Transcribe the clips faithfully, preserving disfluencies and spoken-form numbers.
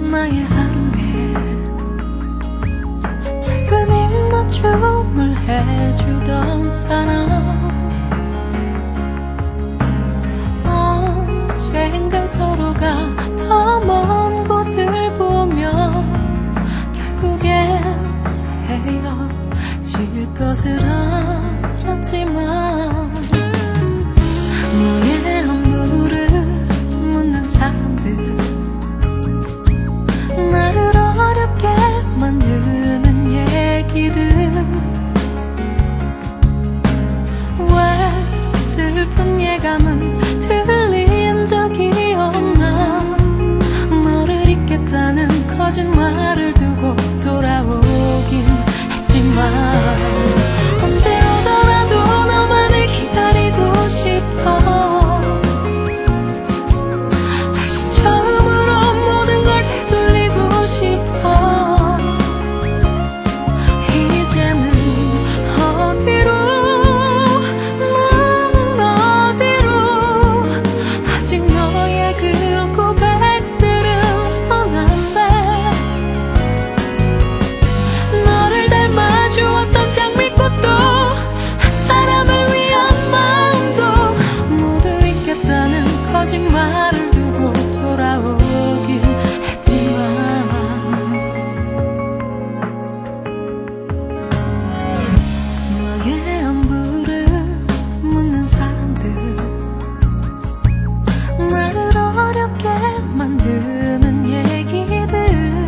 나의 하루에 작은 입맞춤을 해주던 사람, 언젠간 서로가 더 먼 곳을 보며 결국엔 헤어질 것을 알았지만, 너의 안부를 묻는 사람들, 나를 어렵게 만드는 얘기들, 왜 슬픈 예감은 들린 적이 없나. 너를 잊겠다는 거짓말을 두고 돌아오긴 했지만, 언제 오더라도 너만을 기다리고 싶어. 다시 처음으로 모든 걸 되돌리고 싶어. 이제는 어디로, 나는 어디로. 아직 너의 그 고백들은 손 안 돼. 너를 닮아주었던 장미꽃도 한 사람을 위한 마음도 모두 잊겠다는 거짓말을 두고 돌아오긴 했지만, 너의 안부를 묻는 사람들, 나를 어렵게 만드는 얘기들,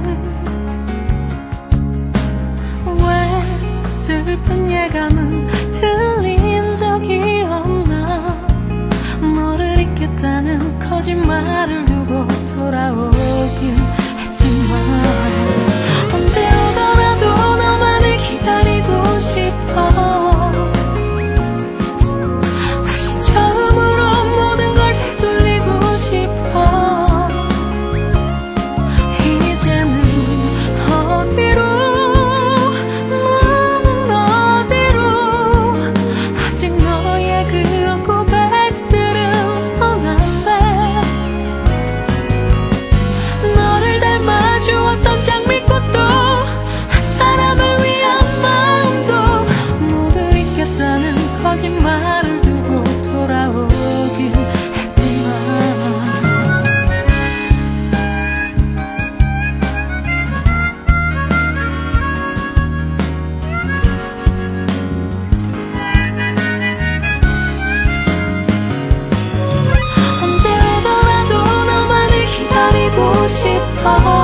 왜 슬픈 예감은 들린 적이 없나. 너를 잊겠다는 거짓말을 두고 돌아오긴 했지만, 언제 오더라도 너만을 기다리고 싶어. 다시 처음으로 모든 걸 되돌리고 싶어. 이제는 어디로, 나는 어디로. 아직 너의 그 고백들은 손 안 돼. 너를 닮아주었던 장미꽃도 한 사람을 위한 마음도 모두 잊겠다는 거짓말을 두고 돌아오긴 했지만, 언제 오더라도 너만을 기다리고 싶어.